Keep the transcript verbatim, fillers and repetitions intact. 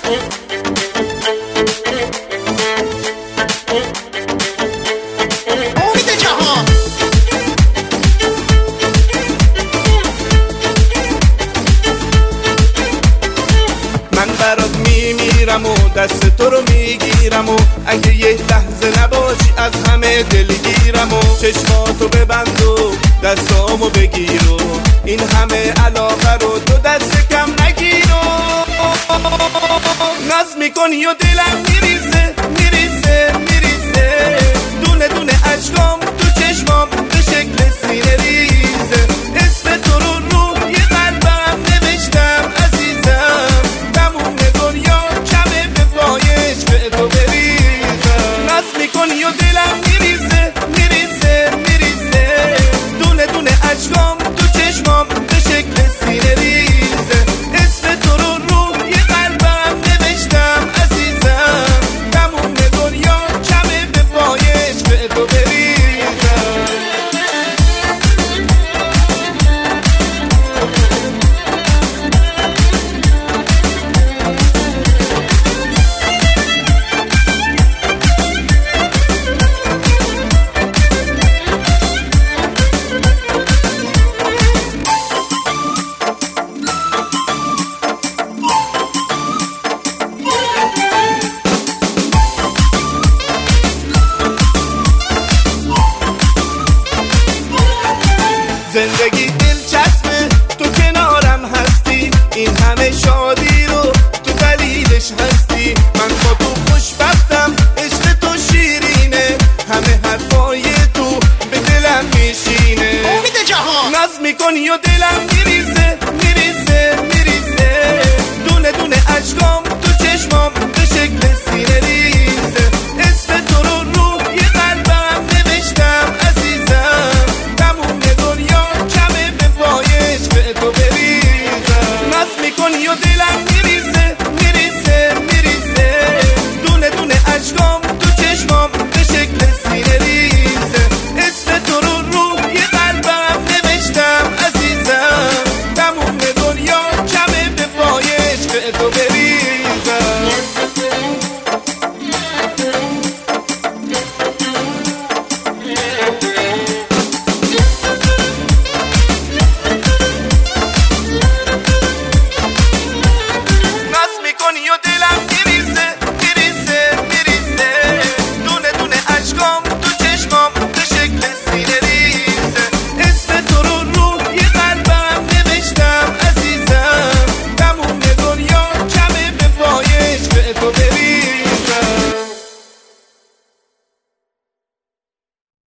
و دست تو رو میگیرم و اگه یه لحظه نباشی از همه دلگیرم و چشماتو ببند و دستامو بگیر و این همه علاقه رو تو دست کم نگیر و ناز میکنی و دلم میریزه میریزه میریزه دونه دونه اشکام تو چشمام